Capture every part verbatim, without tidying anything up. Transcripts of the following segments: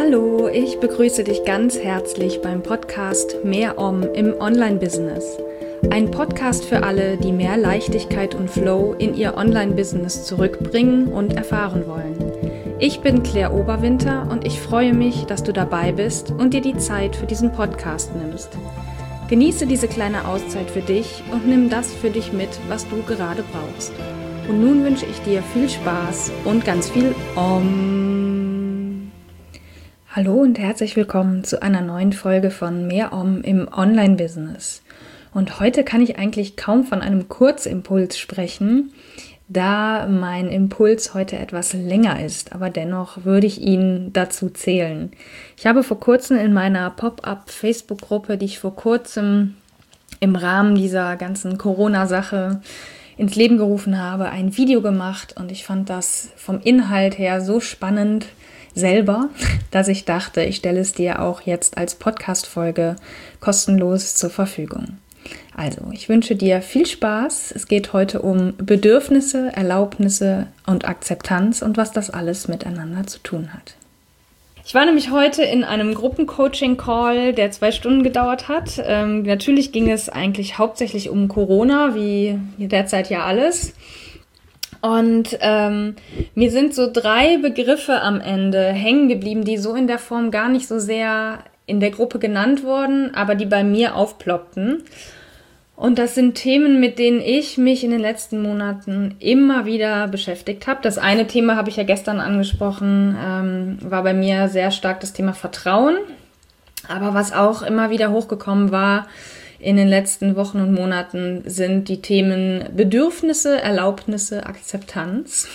Hallo, ich begrüße dich ganz herzlich beim Podcast Mehr Om im Online-Business. Ein Podcast für alle, die mehr Leichtigkeit und Flow in ihr Online-Business zurückbringen und erfahren wollen. Ich bin Claire Oberwinter und ich freue mich, dass du dabei bist und dir die Zeit für diesen Podcast nimmst. Genieße diese kleine Auszeit für dich und nimm das für dich mit, was du gerade brauchst. Und nun wünsche ich dir viel Spaß und ganz viel Om. Hallo und herzlich willkommen zu einer neuen Folge von Mehr Om im Online-Business. Und heute kann ich eigentlich kaum von einem Kurzimpuls sprechen, da mein Impuls heute etwas länger ist, aber dennoch würde ich ihn dazu zählen. Ich habe vor kurzem in meiner Pop-up-Facebook-Gruppe, die ich vor kurzem im Rahmen dieser ganzen Corona-Sache ins Leben gerufen habe, ein Video gemacht und ich fand das vom Inhalt her so spannend selber, dass ich dachte, ich stelle es dir auch jetzt als Podcast-Folge kostenlos zur Verfügung. Also, ich wünsche dir viel Spaß. Es geht heute um Bedürfnisse, Erlaubnisse und Akzeptanz und was das alles miteinander zu tun hat. Ich war nämlich heute in einem Gruppencoaching-Call, der zwei Stunden gedauert hat. Ähm, natürlich ging es eigentlich hauptsächlich um Corona, wie derzeit ja alles. Und ähm, mir sind so drei Begriffe am Ende hängen geblieben, die so in der Form gar nicht so sehr in der Gruppe genannt wurden, aber die bei mir aufploppten. Und das sind Themen, mit denen ich mich in den letzten Monaten immer wieder beschäftigt habe. Das eine Thema habe ich ja gestern angesprochen, ähm, war bei mir sehr stark das Thema Vertrauen. Aber was auch immer wieder hochgekommen war in den letzten Wochen und Monaten, sind die Themen Bedürfnisse, Erlaubnisse, Akzeptanz.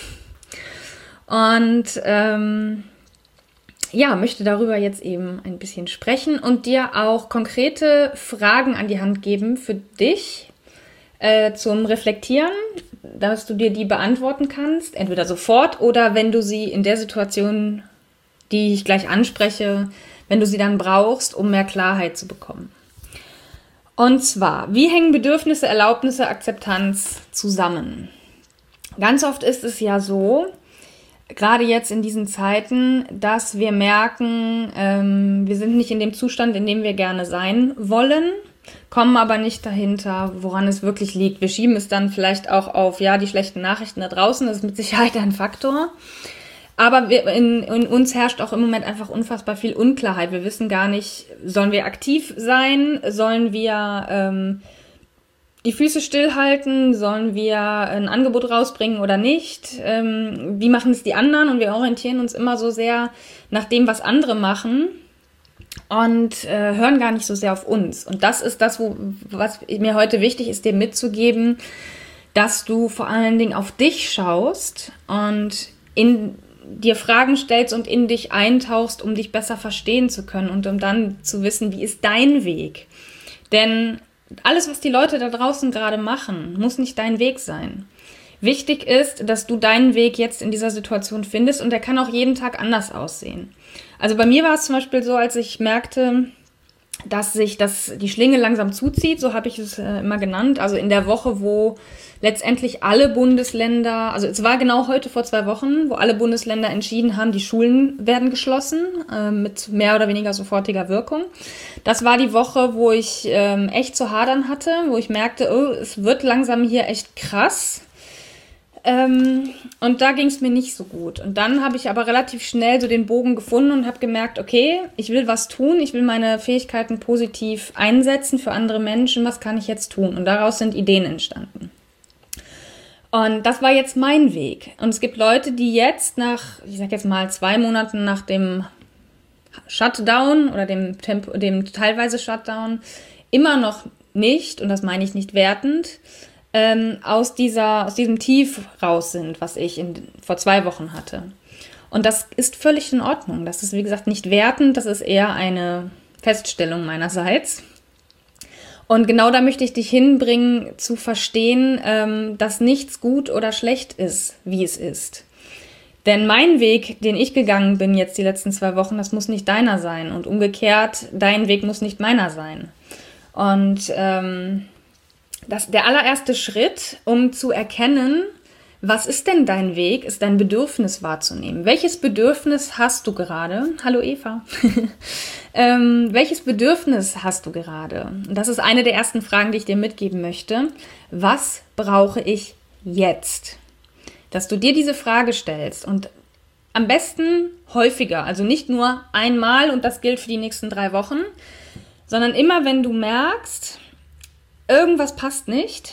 Und ähm, ja, möchte darüber jetzt eben ein bisschen sprechen und dir auch konkrete Fragen an die Hand geben für dich äh, zum Reflektieren, dass du dir die beantworten kannst, entweder sofort oder wenn du sie in der Situation, die ich gleich anspreche, wenn du sie dann brauchst, um mehr Klarheit zu bekommen. Und zwar, wie hängen Bedürfnisse, Erlaubnisse, Akzeptanz zusammen? Ganz oft ist es ja so, gerade jetzt in diesen Zeiten, dass wir merken, ähm, wir sind nicht in dem Zustand, in dem wir gerne sein wollen, kommen aber nicht dahinter, woran es wirklich liegt. Wir schieben es dann vielleicht auch auf, ja, die schlechten Nachrichten da draußen, das ist mit Sicherheit ein Faktor. Aber wir, in, in uns herrscht auch im Moment einfach unfassbar viel Unklarheit. Wir wissen gar nicht, sollen wir aktiv sein, sollen wir ähm, die Füße stillhalten, sollen wir ein Angebot rausbringen oder nicht, ähm, wie machen es die anderen, und wir orientieren uns immer so sehr nach dem, was andere machen und äh, hören gar nicht so sehr auf uns. Und das ist das, wo, was mir heute wichtig ist, dir mitzugeben, dass du vor allen Dingen auf dich schaust und in dir Fragen stellst und in dich eintauchst, um dich besser verstehen zu können und um dann zu wissen, wie ist dein Weg. Denn alles, was die Leute da draußen gerade machen, muss nicht dein Weg sein. Wichtig ist, dass du deinen Weg jetzt in dieser Situation findest, und der kann auch jeden Tag anders aussehen. Also bei mir war es zum Beispiel so, als ich merkte, dass sich das, die Schlinge langsam zuzieht, so habe ich es äh, immer genannt, also in der Woche, wo letztendlich alle Bundesländer, also es war genau heute vor zwei Wochen, wo alle Bundesländer entschieden haben, die Schulen werden geschlossen, äh, mit mehr oder weniger sofortiger Wirkung. Das war die Woche, wo ich ähm, echt zu hadern hatte, wo ich merkte, oh, es wird langsam hier echt krass. Ähm, und da ging es mir nicht so gut. Und dann habe ich aber relativ schnell so den Bogen gefunden und habe gemerkt, okay, ich will was tun, ich will meine Fähigkeiten positiv einsetzen für andere Menschen, was kann ich jetzt tun? Und daraus sind Ideen entstanden. Und das war jetzt mein Weg. Und es gibt Leute, die jetzt nach, ich sag jetzt mal, zwei Monaten nach dem Shutdown oder dem, Tempo, dem teilweise Shutdown immer noch nicht, und das meine ich nicht wertend, ähm, aus dieser, aus diesem Tief raus sind, was ich in, vor zwei Wochen hatte. Und das ist völlig in Ordnung. Das ist, wie gesagt, nicht wertend, das ist eher eine Feststellung meinerseits. Und genau da möchte ich dich hinbringen, zu verstehen, ähm, dass nichts gut oder schlecht ist, wie es ist. Denn mein Weg, den ich gegangen bin jetzt die letzten zwei Wochen, das muss nicht deiner sein. Und umgekehrt, dein Weg muss nicht meiner sein. Und ähm, das, der allererste Schritt, um zu erkennen, Was ist denn dein Weg, ist dein Bedürfnis wahrzunehmen? Welches Bedürfnis hast du gerade? Hallo Eva. ähm, welches Bedürfnis hast du gerade? Und das ist eine der ersten Fragen, die ich dir mitgeben möchte. Was brauche ich jetzt? Dass du dir diese Frage stellst und am besten häufiger, also nicht nur einmal und das gilt für die nächsten drei Wochen, sondern immer, wenn du merkst, irgendwas passt nicht,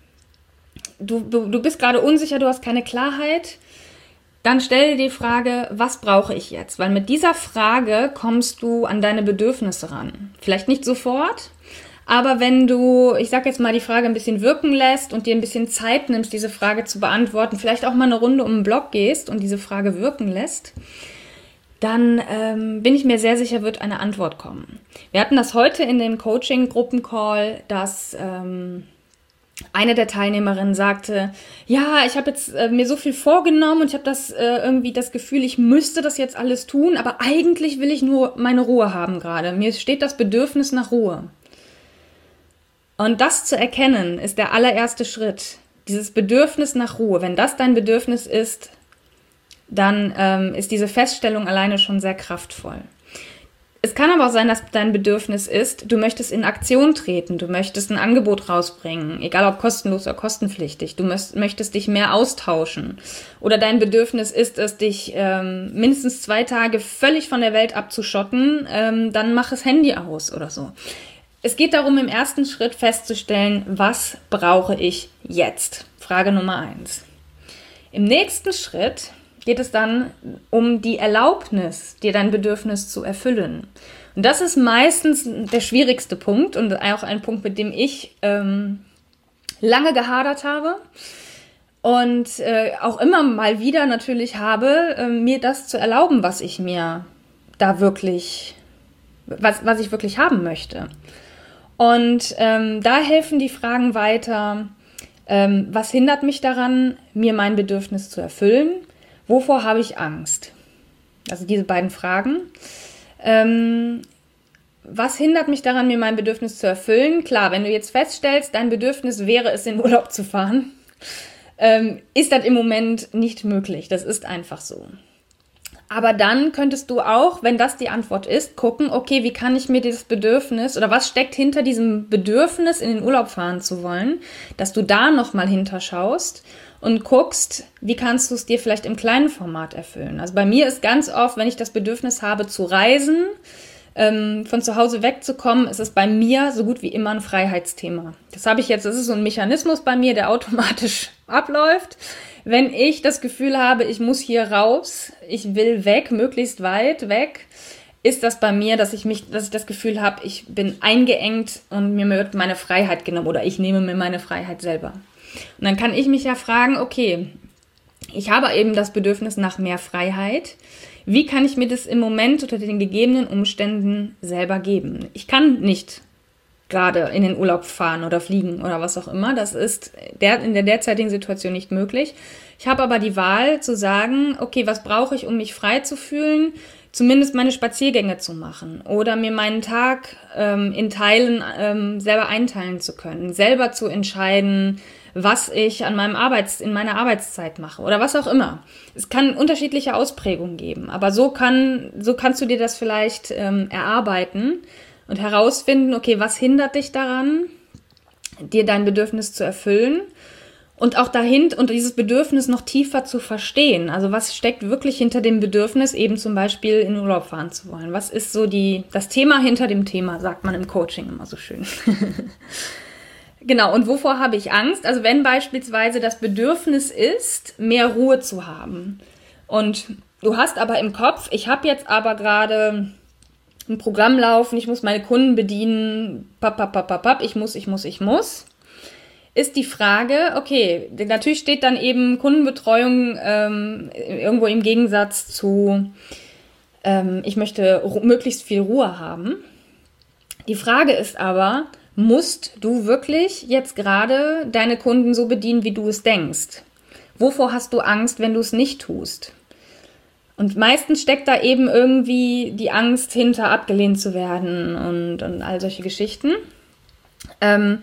Du, du, du bist gerade unsicher, du hast keine Klarheit, dann stell dir die Frage, was brauche ich jetzt? Weil mit dieser Frage kommst du an deine Bedürfnisse ran. Vielleicht nicht sofort, aber wenn du, ich sag jetzt mal, die Frage ein bisschen wirken lässt und dir ein bisschen Zeit nimmst, diese Frage zu beantworten, vielleicht auch mal eine Runde um den Block gehst und diese Frage wirken lässt, dann ähm, bin ich mir sehr sicher, wird eine Antwort kommen. Wir hatten das heute in dem Coaching-Gruppencall, dass ähm, eine der Teilnehmerinnen sagte, ja, ich habe jetzt äh, mir so viel vorgenommen und ich habe das äh, irgendwie das Gefühl, ich müsste das jetzt alles tun, aber eigentlich will ich nur meine Ruhe haben gerade. Mir steht das Bedürfnis nach Ruhe. Und das zu erkennen, ist der allererste Schritt. Dieses Bedürfnis nach Ruhe. Wenn das dein Bedürfnis ist, dann ähm, ist diese Feststellung alleine schon sehr kraftvoll. Es kann aber auch sein, dass dein Bedürfnis ist, du möchtest in Aktion treten, du möchtest ein Angebot rausbringen, egal ob kostenlos oder kostenpflichtig, du möchtest dich mehr austauschen. Oder dein Bedürfnis ist es, dich ähm, mindestens zwei Tage völlig von der Welt abzuschotten, ähm, dann mach das Handy aus oder so. Es geht darum, im ersten Schritt festzustellen, was brauche ich jetzt? Frage Nummer eins. Im nächsten Schritt geht es dann um die Erlaubnis, dir dein Bedürfnis zu erfüllen. Und das ist meistens der schwierigste Punkt und auch ein Punkt, mit dem ich ähm, lange gehadert habe und äh, auch immer mal wieder natürlich habe, äh, mir das zu erlauben, was ich mir da wirklich, was, was ich wirklich haben möchte. Und ähm, da helfen die Fragen weiter, ähm, was hindert mich daran, mir mein Bedürfnis zu erfüllen? Wovor habe ich Angst? Also diese beiden Fragen. Ähm, was hindert mich daran, mir mein Bedürfnis zu erfüllen? Klar, wenn du jetzt feststellst, dein Bedürfnis wäre es, in Urlaub zu fahren, ähm, ist das im Moment nicht möglich. Das ist einfach so. Aber dann könntest du auch, wenn das die Antwort ist, gucken, okay, wie kann ich mir dieses Bedürfnis oder was steckt hinter diesem Bedürfnis, in den Urlaub fahren zu wollen, dass du da nochmal hinterschaust und guckst, wie kannst du es dir vielleicht im kleinen Format erfüllen. Also bei mir ist ganz oft, wenn ich das Bedürfnis habe zu reisen, ähm, von zu Hause wegzukommen, ist es bei mir so gut wie immer ein Freiheitsthema. Das habe ich jetzt, das ist so ein Mechanismus bei mir, der automatisch abläuft. Wenn ich das Gefühl habe, ich muss hier raus, ich will weg, möglichst weit weg, ist das bei mir, dass ich mich, dass ich das Gefühl habe, ich bin eingeengt und mir wird meine Freiheit genommen oder ich nehme mir meine Freiheit selber. Und dann kann ich mich ja fragen, okay, ich habe eben das Bedürfnis nach mehr Freiheit. Wie kann ich mir das im Moment unter den gegebenen Umständen selber geben? Ich kann nicht gerade in den Urlaub fahren oder fliegen oder was auch immer. Das ist der, in der derzeitigen Situation nicht möglich. Ich habe aber die Wahl zu sagen, okay, was brauche ich, um mich frei zu fühlen? Zumindest meine Spaziergänge zu machen oder mir meinen Tag ähm, in Teilen ähm, selber einteilen zu können, selber zu entscheiden, was ich an meinem Arbeits-, in meiner Arbeitszeit mache oder was auch immer. Es kann unterschiedliche Ausprägungen geben, aber so kann, so kannst du dir das vielleicht ähm, erarbeiten und herausfinden, okay, was hindert dich daran, dir dein Bedürfnis zu erfüllen und auch dahinter und dieses Bedürfnis noch tiefer zu verstehen. Also was steckt wirklich hinter dem Bedürfnis, eben zum Beispiel in Urlaub fahren zu wollen? Was ist so die, das Thema hinter dem Thema, sagt man im Coaching immer so schön. Genau, und wovor habe ich Angst? Also wenn beispielsweise das Bedürfnis ist, mehr Ruhe zu haben und du hast aber im Kopf, ich habe jetzt aber gerade ein Programm laufen, ich muss meine Kunden bedienen, papp, papp, papp, papp, ich muss, ich muss, ich muss, ist die Frage, okay, natürlich steht dann eben Kundenbetreuung ähm, irgendwo im Gegensatz zu, ähm, ich möchte ru- möglichst viel Ruhe haben. Die Frage ist aber, musst du wirklich jetzt gerade deine Kunden so bedienen, wie du es denkst? Wovor hast du Angst, wenn du es nicht tust? Und meistens steckt da eben irgendwie die Angst hinter, abgelehnt zu werden und, und all solche Geschichten. Ähm,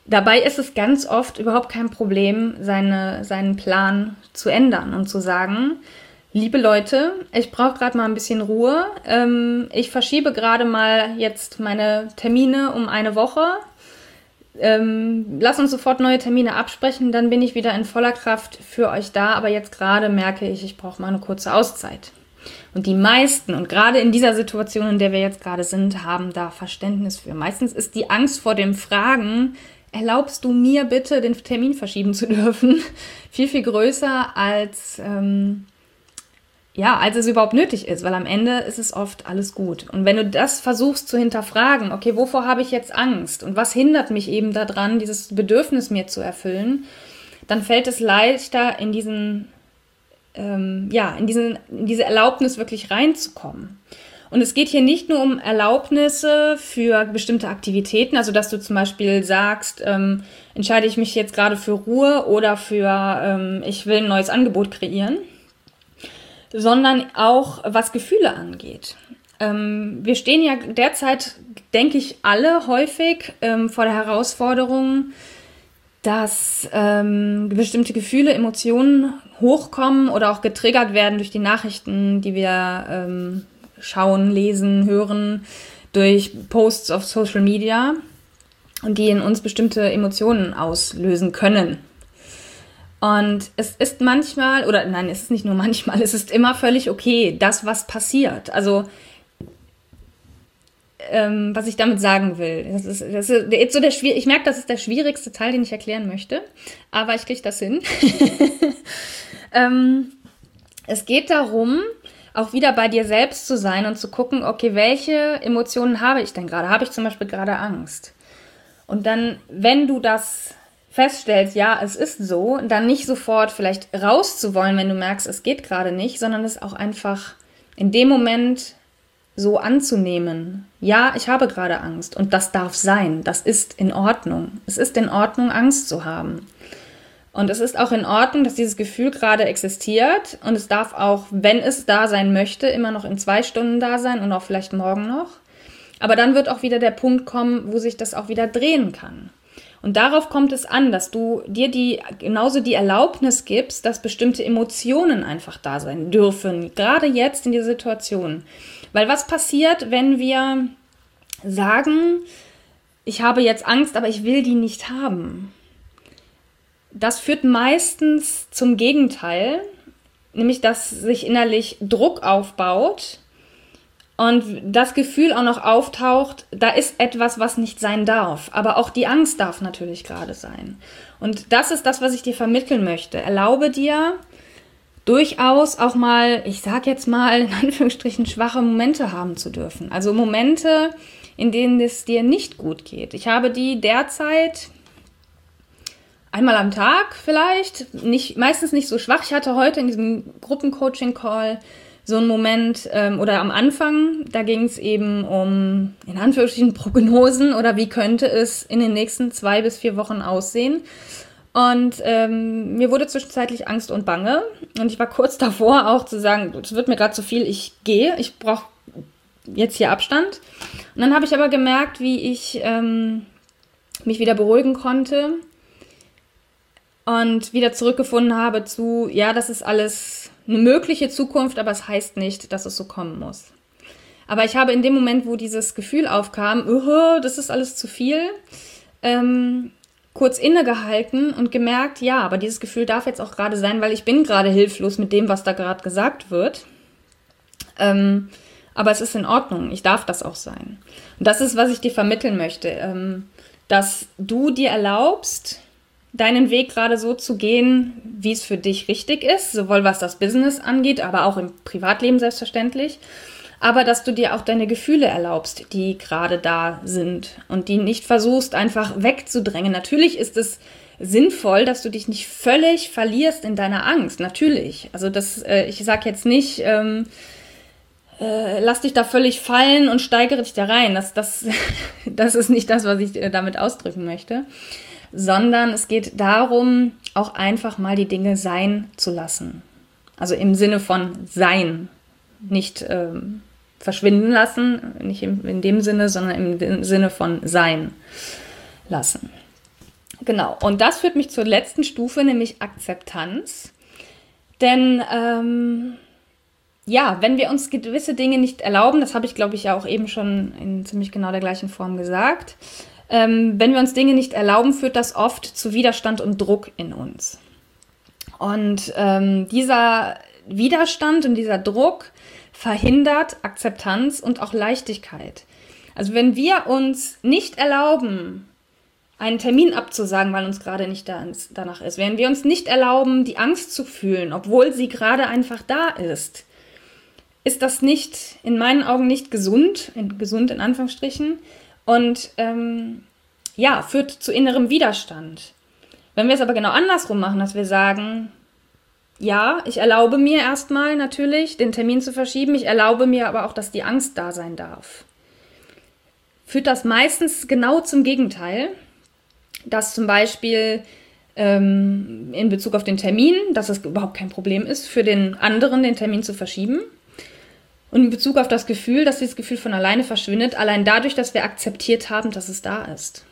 Dabei ist es ganz oft überhaupt kein Problem, seine, seinen Plan zu ändern und zu sagen, liebe Leute, ich brauche gerade mal ein bisschen Ruhe. Ähm, ich verschiebe gerade mal jetzt meine Termine um eine Woche. Ähm, lass uns sofort neue Termine absprechen, dann bin ich wieder in voller Kraft für euch da. Aber jetzt gerade merke ich, ich brauche mal eine kurze Auszeit. Und die meisten, und gerade in dieser Situation, in der wir jetzt gerade sind, haben da Verständnis für. Meistens ist die Angst vor dem Fragen, erlaubst du mir bitte, den Termin verschieben zu dürfen, viel, viel größer als, ähm, ja, als es überhaupt nötig ist, weil am Ende ist es oft alles gut. Und wenn du das versuchst zu hinterfragen, okay, wovor habe ich jetzt Angst und was hindert mich eben daran, dieses Bedürfnis mir zu erfüllen, dann fällt es leichter, in diesen, ähm, ja, in diesen, in diese Erlaubnis wirklich reinzukommen. Und es geht hier nicht nur um Erlaubnisse für bestimmte Aktivitäten, also dass du zum Beispiel sagst, ähm, entscheide ich mich jetzt gerade für Ruhe oder für, ähm, ich will ein neues Angebot kreieren, sondern auch was Gefühle angeht. Ähm, wir stehen ja derzeit, denke ich, alle häufig ähm, vor der Herausforderung, dass ähm, bestimmte Gefühle, Emotionen hochkommen oder auch getriggert werden durch die Nachrichten, die wir ähm, schauen, lesen, hören, durch Posts auf Social Media und die in uns bestimmte Emotionen auslösen können. Und es ist manchmal, oder nein, es ist nicht nur manchmal, es ist immer völlig okay, das, was passiert. Also, ähm, was ich damit sagen will, das ist, das ist jetzt so der schwierig, ich merke, das ist der schwierigste Teil, den ich erklären möchte, aber ich kriege das hin. ähm, es geht darum, auch wieder bei dir selbst zu sein und zu gucken, okay, welche Emotionen habe ich denn gerade? Habe ich zum Beispiel gerade Angst? Und dann, wenn du das feststellst, ja, es ist so, dann nicht sofort vielleicht rauszuwollen, wenn du merkst, es geht gerade nicht, sondern es auch einfach in dem Moment so anzunehmen. Ja, ich habe gerade Angst und das darf sein. Das ist in Ordnung. Es ist in Ordnung, Angst zu haben. Und es ist auch in Ordnung, dass dieses Gefühl gerade existiert und es darf auch, wenn es da sein möchte, immer noch in zwei Stunden da sein und auch vielleicht morgen noch. Aber dann wird auch wieder der Punkt kommen, wo sich das auch wieder drehen kann. Und darauf kommt es an, dass du dir die genauso die Erlaubnis gibst, dass bestimmte Emotionen einfach da sein dürfen, gerade jetzt in dieser Situation. Weil was passiert, wenn wir sagen, ich habe jetzt Angst, aber ich will die nicht haben? Das führt meistens zum Gegenteil, nämlich dass sich innerlich Druck aufbaut und das Gefühl auch noch auftaucht, da ist etwas, was nicht sein darf. Aber auch die Angst darf natürlich gerade sein. Und das ist das, was ich dir vermitteln möchte. Erlaube dir durchaus auch mal, ich sag jetzt mal, in Anführungsstrichen schwache Momente haben zu dürfen. Also Momente, in denen es dir nicht gut geht. Ich habe die derzeit einmal am Tag vielleicht, nicht, meistens nicht so schwach. Ich hatte heute in diesem Gruppencoaching-Call so einen Moment, ähm, oder am Anfang, da ging es eben um, in Anführungsstrichen, Prognosen oder wie könnte es in den nächsten zwei bis vier Wochen aussehen. Und ähm, mir wurde zwischenzeitlich Angst und Bange und ich war kurz davor auch zu sagen, es wird mir gerade zu viel, ich gehe, ich brauche jetzt hier Abstand. Und dann habe ich aber gemerkt, wie ich ähm, mich wieder beruhigen konnte und wieder zurückgefunden habe zu, ja, das ist alles eine mögliche Zukunft, aber es heißt nicht, dass es so kommen muss. Aber ich habe in dem Moment, wo dieses Gefühl aufkam, oh, das ist alles zu viel, ähm, kurz innegehalten und gemerkt, ja, aber dieses Gefühl darf jetzt auch gerade sein, weil ich bin gerade hilflos mit dem, was da gerade gesagt wird. Ähm, aber es ist in Ordnung, ich darf das auch sein. Und das ist, was ich dir vermitteln möchte, ähm, dass du dir erlaubst, deinen Weg gerade so zu gehen, wie es für dich richtig ist, sowohl was das Business angeht, aber auch im Privatleben selbstverständlich. Aber dass du dir auch deine Gefühle erlaubst, die gerade da sind und die nicht versuchst, einfach wegzudrängen. Natürlich ist es sinnvoll, dass du dich nicht völlig verlierst in deiner Angst. Natürlich. Also das, äh, ich sage jetzt nicht, ähm, äh, lass dich da völlig fallen und steigere dich da rein. Das, das, das ist nicht das, was ich äh, damit ausdrücken möchte. Sondern es geht darum, auch einfach mal die Dinge sein zu lassen. Also im Sinne von sein, nicht ähm, verschwinden lassen, nicht im, in dem Sinne, sondern im Sinne von sein lassen. Genau, und das führt mich zur letzten Stufe, nämlich Akzeptanz. Denn ähm, ja, wenn wir uns gewisse Dinge nicht erlauben, das habe ich, glaube ich, ja auch eben schon in ziemlich genau der gleichen Form gesagt, ähm, wenn wir uns Dinge nicht erlauben, führt das oft zu Widerstand und Druck in uns. Und ähm, dieser Widerstand und dieser Druck verhindert Akzeptanz und auch Leichtigkeit. Also wenn wir uns nicht erlauben, einen Termin abzusagen, weil uns gerade nicht da, danach ist, wenn wir uns nicht erlauben, die Angst zu fühlen, obwohl sie gerade einfach da ist, ist das nicht, in meinen Augen nicht gesund, in, gesund in Anführungsstrichen, und ähm, ja, führt zu innerem Widerstand. Wenn wir es aber genau andersrum machen, dass wir sagen, ja, ich erlaube mir erstmal natürlich, den Termin zu verschieben, ich erlaube mir aber auch, dass die Angst da sein darf, führt das meistens genau zum Gegenteil, dass zum Beispiel ähm, in Bezug auf den Termin, dass es überhaupt kein Problem ist, für den anderen den Termin zu verschieben. Und in Bezug auf das Gefühl, dass dieses Gefühl von alleine verschwindet, allein dadurch, dass wir akzeptiert haben, dass es da ist.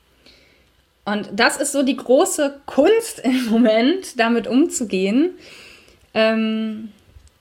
Und das ist so die große Kunst im Moment, damit umzugehen. Ähm,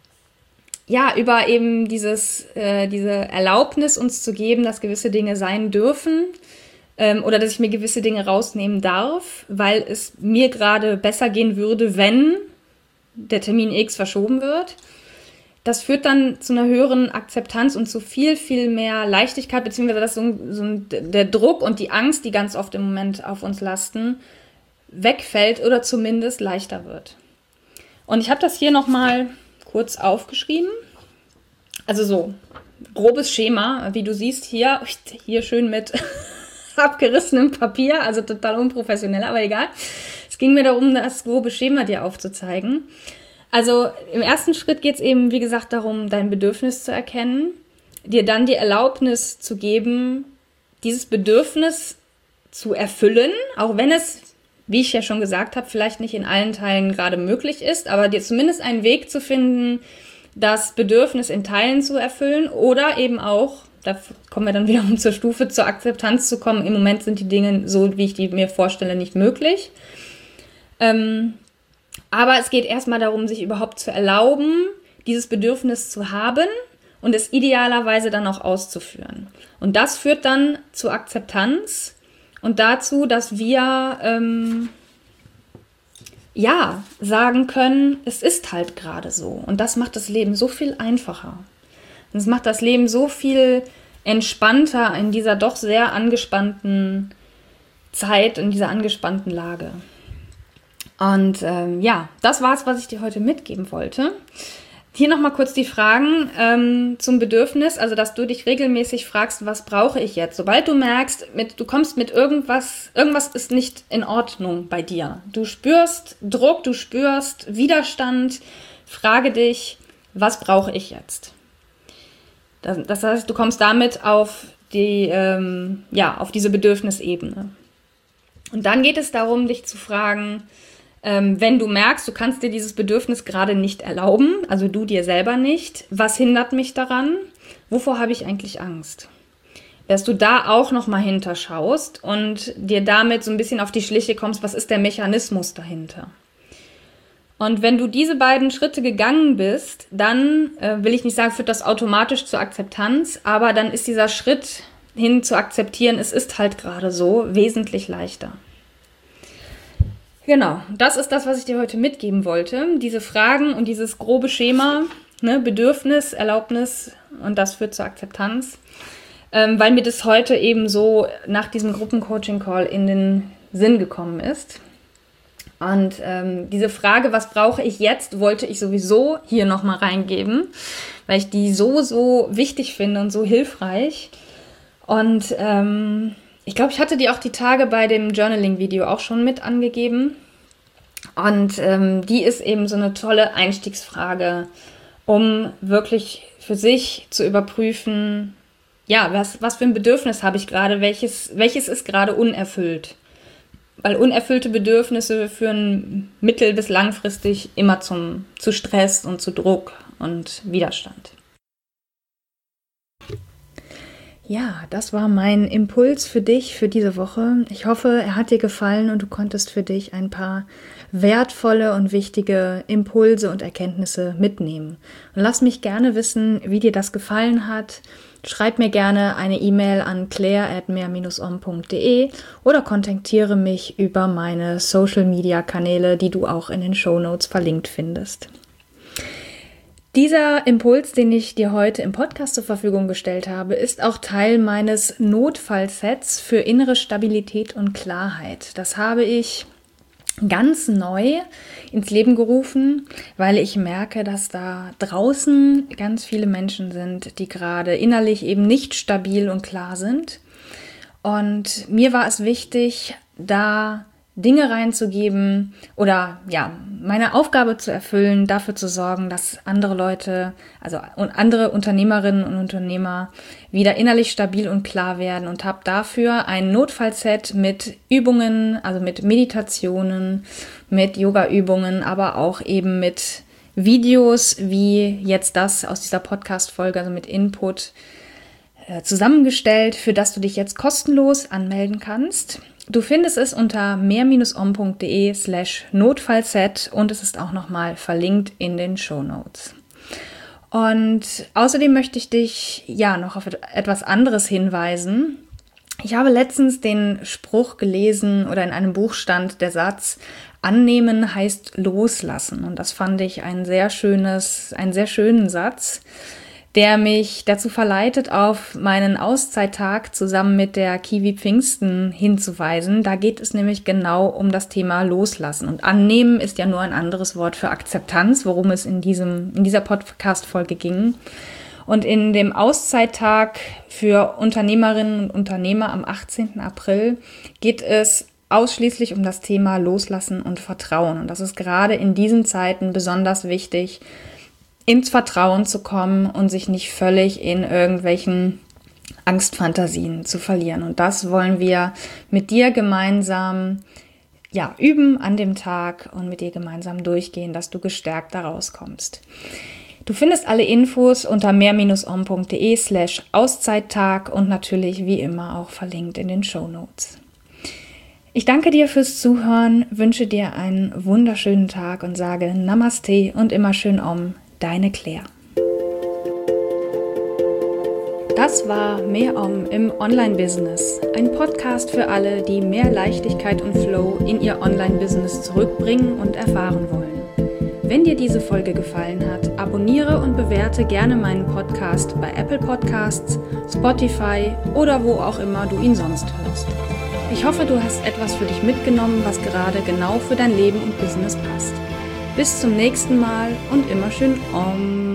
ja, über eben dieses, äh, diese Erlaubnis uns zu geben, dass gewisse Dinge sein dürfen. Oder dass ich mir gewisse Dinge rausnehmen darf, weil es mir gerade besser gehen würde, wenn der Termin X verschoben wird. Das führt dann zu einer höheren Akzeptanz und zu viel, viel mehr Leichtigkeit, beziehungsweise dass so, so der Druck und die Angst, die ganz oft im Moment auf uns lasten, wegfällt oder zumindest leichter wird. Und ich habe das hier nochmal kurz aufgeschrieben. Also so, grobes Schema, wie du siehst hier, hier schön mit abgerissenem Papier, also total unprofessionell, aber egal. Es ging mir darum, das grobe Schema dir aufzuzeigen. Also im ersten Schritt geht es eben, wie gesagt, darum, dein Bedürfnis zu erkennen, dir dann die Erlaubnis zu geben, dieses Bedürfnis zu erfüllen, auch wenn es, wie ich ja schon gesagt habe, vielleicht nicht in allen Teilen gerade möglich ist, aber dir zumindest einen Weg zu finden, das Bedürfnis in Teilen zu erfüllen oder eben auch, da kommen wir dann wieder um zur Stufe, zur Akzeptanz zu kommen. Im Moment sind die Dinge so, wie ich die mir vorstelle, nicht möglich. Ähm, aber es geht erstmal darum, sich überhaupt zu erlauben, dieses Bedürfnis zu haben und es idealerweise dann auch auszuführen. Und das führt dann zur Akzeptanz und dazu, dass wir ähm, ja sagen können, es ist halt gerade so. Und das macht das Leben so viel einfacher. Und es macht das Leben so viel entspannter in dieser doch sehr angespannten Zeit, in dieser angespannten Lage. Und ähm, ja, das war es, was ich dir heute mitgeben wollte. Hier nochmal kurz die Fragen ähm, zum Bedürfnis, also dass du dich regelmäßig fragst, was brauche ich jetzt? Sobald du merkst, mit, du kommst mit irgendwas, irgendwas ist nicht in Ordnung bei dir. Du spürst Druck, du spürst Widerstand, frage dich, was brauche ich jetzt? Das, das heißt, du kommst damit auf die, ähm, ja, auf diese Bedürfnisebene. Und dann geht es darum, dich zu fragen, ähm, wenn du merkst, du kannst dir dieses Bedürfnis gerade nicht erlauben, also du dir selber nicht, was hindert mich daran? Wovor habe ich eigentlich Angst? Dass du da auch nochmal hinterschaust und dir damit so ein bisschen auf die Schliche kommst, was ist der Mechanismus dahinter? Und wenn du diese beiden Schritte gegangen bist, dann, äh, will ich nicht sagen, führt das automatisch zur Akzeptanz, aber dann ist dieser Schritt hin zu akzeptieren, es ist halt gerade so, wesentlich leichter. Genau, das ist das, was ich dir heute mitgeben wollte. Diese Fragen und dieses grobe Schema, ne, Bedürfnis, Erlaubnis, und das führt zur Akzeptanz, ähm, weil mir das heute eben so nach diesem Gruppencoaching-Call in den Sinn gekommen ist. Und ähm, diese Frage, was brauche ich jetzt, wollte ich sowieso hier nochmal reingeben, weil ich die so, so wichtig finde und so hilfreich. Und ähm, ich glaube, ich hatte die auch die Tage bei dem Journaling-Video auch schon mit angegeben. Und ähm, die ist eben so eine tolle Einstiegsfrage, um wirklich für sich zu überprüfen, ja, was, was für ein Bedürfnis habe ich gerade, welches, welches ist gerade unerfüllt. Weil unerfüllte Bedürfnisse führen mittel- bis langfristig immer zum, zu Stress und zu Druck und Widerstand. Ja, das war mein Impuls für dich für diese Woche. Ich hoffe, er hat dir gefallen und du konntest für dich ein paar wertvolle und wichtige Impulse und Erkenntnisse mitnehmen. Und lass mich gerne wissen, wie dir das gefallen hat. Schreib mir gerne eine E-Mail an claire at mehr Bindestrich om punkt de oder kontaktiere mich über meine Social-Media-Kanäle, die du auch in den Shownotes verlinkt findest. Dieser Impuls, den ich dir heute im Podcast zur Verfügung gestellt habe, ist auch Teil meines Notfallsets für innere Stabilität und Klarheit. Das habe ich ganz neu ins Leben gerufen, weil ich merke, dass da draußen ganz viele Menschen sind, die gerade innerlich eben nicht stabil und klar sind. Und mir war es wichtig, da Dinge reinzugeben oder ja, meine Aufgabe zu erfüllen, dafür zu sorgen, dass andere Leute, also andere Unternehmerinnen und Unternehmer wieder innerlich stabil und klar werden und habe dafür ein Notfallset mit Übungen, also mit Meditationen, mit Yoga-Übungen, aber auch eben mit Videos wie jetzt das aus dieser Podcast-Folge, also mit Input zusammengestellt, für das du dich jetzt kostenlos anmelden kannst. Du findest es unter mehr Bindestrich om punkt de slash Notfallset und es ist auch nochmal verlinkt in den Shownotes. Und außerdem möchte ich dich ja noch auf etwas anderes hinweisen. Ich habe letztens den Spruch gelesen oder in einem Buch stand der Satz, annehmen heißt loslassen. Und das fand ich ein sehr schönes, einen sehr schönen Satz, der mich dazu verleitet, auf meinen Auszeittag zusammen mit der Kiwi Pfingsten hinzuweisen. Da geht es nämlich genau um das Thema Loslassen. Und annehmen ist ja nur ein anderes Wort für Akzeptanz, worum es in diesem, in dieser Podcast-Folge ging. Und in dem Auszeittag für Unternehmerinnen und Unternehmer am achtzehnten April geht es ausschließlich um das Thema Loslassen und Vertrauen. Und das ist gerade in diesen Zeiten besonders wichtig, ins Vertrauen zu kommen und sich nicht völlig in irgendwelchen Angstfantasien zu verlieren. Und das wollen wir mit dir gemeinsam ja, üben an dem Tag und mit dir gemeinsam durchgehen, dass du gestärkt da rauskommst. Du findest alle Infos unter mehr Bindestrich om punkt de slash Auszeittag und natürlich wie immer auch verlinkt in den Shownotes. Ich danke dir fürs Zuhören, wünsche dir einen wunderschönen Tag und sage Namaste und immer schön Om. Deine Claire. Das war Mehr Om im Online-Business. Ein Podcast für alle, die mehr Leichtigkeit und Flow in ihr Online-Business zurückbringen und erfahren wollen. Wenn dir diese Folge gefallen hat, abonniere und bewerte gerne meinen Podcast bei Apple Podcasts, Spotify oder wo auch immer du ihn sonst hörst. Ich hoffe, du hast etwas für dich mitgenommen, was gerade genau für dein Leben und Business passt. Bis zum nächsten Mal und immer schön Om.